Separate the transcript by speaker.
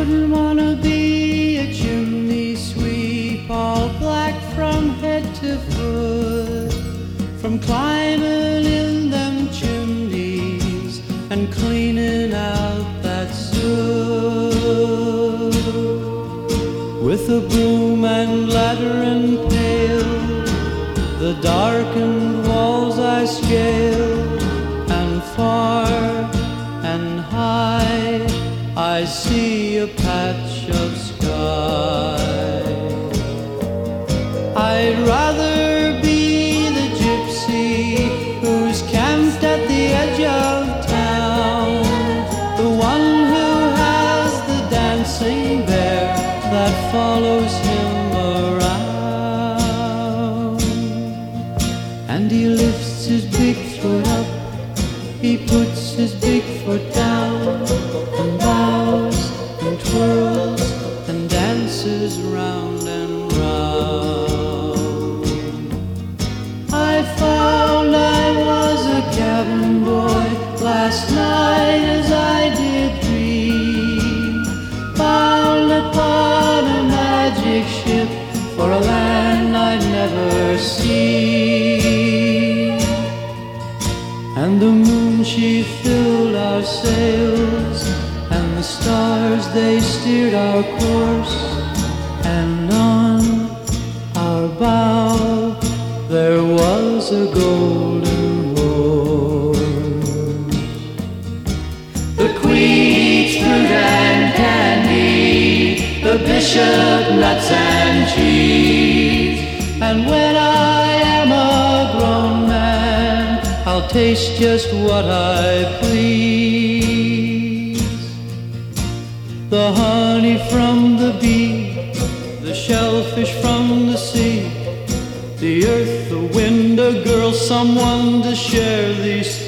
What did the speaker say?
Speaker 1: wouldn't wanna be a chimney sweep, all black from head to foot, from climbing in them chimneys and cleaning out that soot. With a broom and ladder and pail, the darkened walls I scale, and far and high I see a patch of sky. I'd rather be the gypsy who's camped at the edge of town, the one who has the dancing bear that follows him around. And he lifts his big foot up, he puts his big foot down, and bows and twirls and dances round and round. I found I was a cabin boy last night as I did dream, bound upon a magic ship for a land I'd never seen. And the moon, she filled our sails, and the stars, they steered our course, and on our bow there was a golden horse. The queen eats fruit and candy, the bishop nuts and cheese, and when I am a grown man, I'll taste just what I please. The honey from the bee, the shellfish from the sea, the earth, the wind, a girl, someone to share these